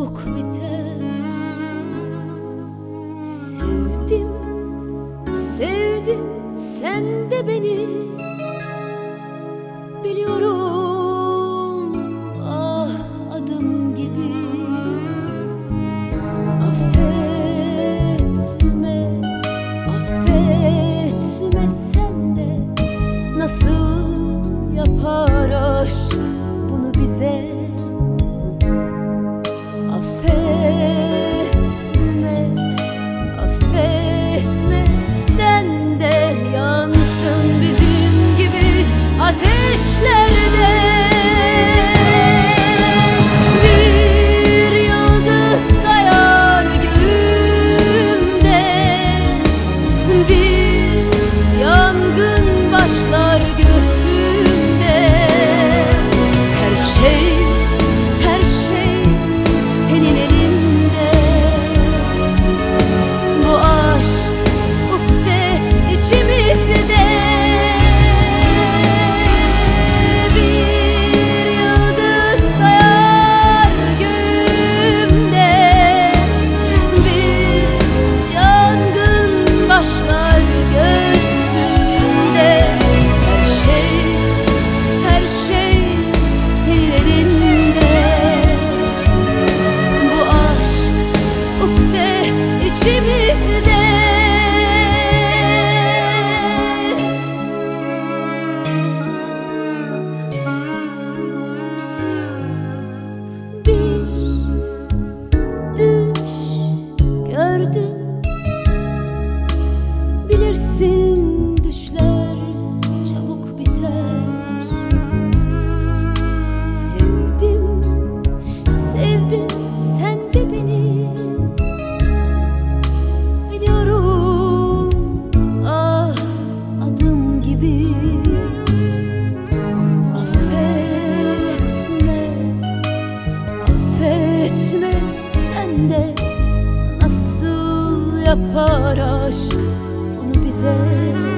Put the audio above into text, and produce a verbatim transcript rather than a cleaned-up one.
çabuk biter. Sevdim, sevdin sen de beni, biliyorum ah adım gibi. Affetme, affetme sen de, nasıl yapar aşk bunu bize? Affetme, affetme sen de, yansın bizim gibi ateşlerde. Bir yıldız kayar göğümde, bir yangın başlar göğsümde. Her şey, her şey senin elinde. Bu aşk ukde içimizde. Bir yıldız kayar göğümde, bir yangın başlar göğsümde. Her şey, her şey senin elinde. Bu aşk ukde içimizde. Bir düş gördüm, bilirsin düşler çabuk biter. Sevdim, sevdin sen de beni, biliyorum ah adım gibi. Affetme, affetme sen de, nasıl yapar aşk bunu bize?